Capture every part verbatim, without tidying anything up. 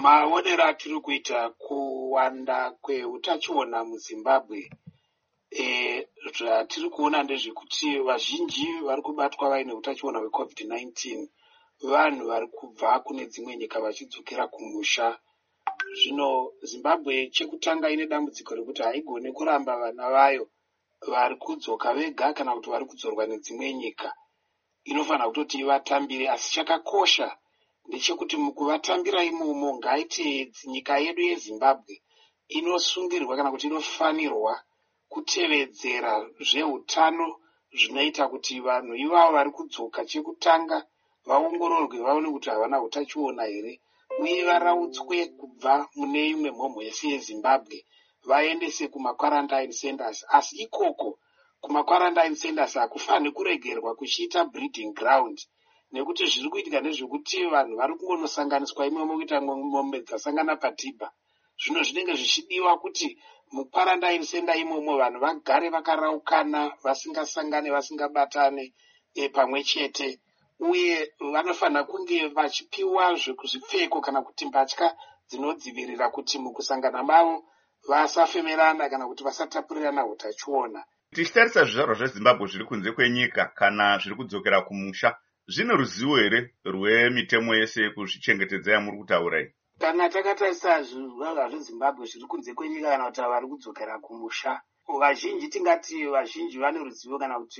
Maonero atiri kuita kuwanda kweutachiona muZimbabwe, e, zvatiri kuona ndezvekuti vazhinji vari kubatwa vaine utachiona hwecovid nineteen vanhu vari kubva kune dzimwe nyika vachidzokera kumusha. Zvino Zimbabwe chekutanga ine dambudziko rekuti haigone kuramba vana vayo vari kudzoka vega kana kuti vari kudzorwa nedzimwe nyika. Inofanira kutoti ivatambire, asi chakakosha ndechekuti mukuvatambira imomo ngaite nyika yedu yeZimbabwe inosungirwa kana kuti inofanirwa kutevedzera zveutano zvinoita kuti vanhu ivavo vari kudzoka chekutanga vaongororwe vaone kuti havana utachiona here, uye varautswe kubva mune imwe mhomho yese yeZimbabwe vaendese kumakwarantine centers. Asi ikoko kumakwarantine centers hakufaniri kuregerwa kuchiita breeding ground, nekuti zviri kuitika nezvekuti vanhu vari kungonosanganiswa imomo kuita mombe dzasangana padhibha. Zvino zvinenge zvichidiwa kuti mukwarantine center imomo vanhu vagare vakaraukana, vasingasangane, vasingabatane e, pamwe chete, uye vanofanira kunge vachipiwa zvekuzvipfeko kana kuti mbatya dzinodzivirira kuti mukusangana mavo vasafemerana kana kuti vasatapurirana utachiona. Tichitarisa zvizvarwa zveZimbabwe zviri kunze kwenyika kana zviri kudzokera kumusha, zvine ruzivo here rwemitemo yese yekuzvichengetedza yamuri kutaura iyi? Kana takatarisa zvizvarwa zveZimbabwe zviri kunze kwenyika kana kuti vari kudzokera kumusha, vazhinji tingati vazhinji vane ruzivo kana kuti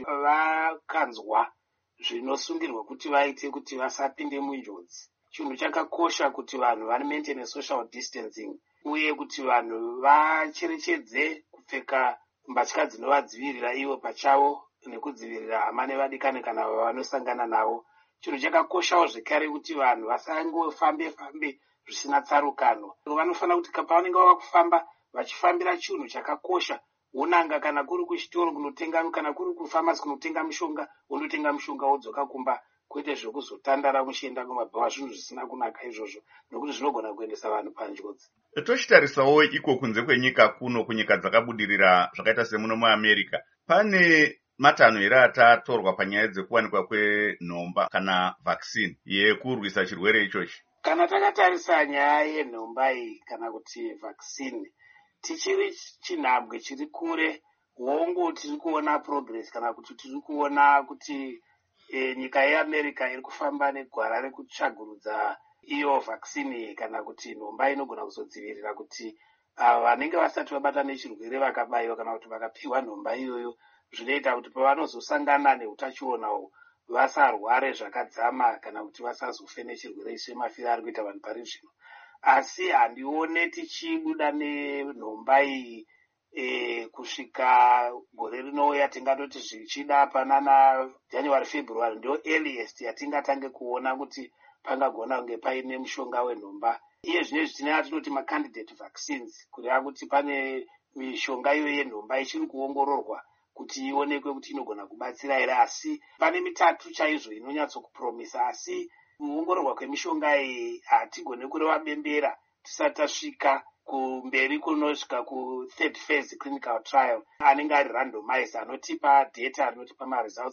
vakanzwa zvinosungirwa kuti vaite kuti vasapinde munjodzi. Chinhu chakakosha kuti vanhu vane maintain social distancing, uye kuti vanhu vacherechedze kupfeka mbatya dzinovadzivirira ivo pachavo nekudzivirira hama nevadikani kana vanosangana navo. Chinhu chakakoshawo zvekare kuti vanhu vasangofambe fambe zvisina tsarukano. Vanofanira kuti pavanenge vava kufamba vachifambira chinhu chakakosha, unanga kana kuri kuchitoro kunotenga, kana kuri kufamasi kunotenga mishonga, unotenga mishonga wodzoka kumba, kwete zvekuzotandara muchienda kumabhawa, zvinhu zvisina kunaka izvozvo, nokuti zvinogona kuendesa vanhu panjodzi. Tochitarisawo iko kunze kwenyika kuno, kunyika dzakabudirira zvakaita semuno muAmerica, pane matanho here atatorwa panyaya dzekuwanikwa kwenhomba kana vaccine yekurwisa chirwere ichochi? Kana takatarisa nyaya yenhomba iyi kana kuti vaccine, tichiri chinhambwe chiri kure, hongu tiri kuona progress kana kuti tiri kuona kuti e, nyika yeAmerica iri kufamba negwara rekutsvagurudza iyo vaccine kana kuti nhomba inogona kuzodzivirira kuti ava vanenge vasati vabata nechirwere vakabayiwa kana kuti vakapiwa nhomba iyoyo, zvinoita kuti pavanozosangana neutachionawo vasarware zvakadzama kana kuti vasazofe nechirwere semafiro ari kuita vanhu pari zvino. Asi handione tichibuda nenhomba iyi e, kusvika gore rinouya, tingatoti zvichida panana January February ndio earliest yatingatange kuona kuti pangagona kunge paine mushonga wenhomba. Iye zvine zvitinaa tinoti macandidate vaccines, kureva kuti pane mishonga iyo yenhomba ichiri kuongororwa kuti ionekwe kuti inogona kubatsira here, asi pane mitatu chaizvo inonyatsokupromisa. Asi kuongororwa kwemishonga iyi hatigone kureva bembera tisati tasvika kumberi kunosvika ku third phase clinical trial anenge ari randomized, anotipa data, anotipa maresults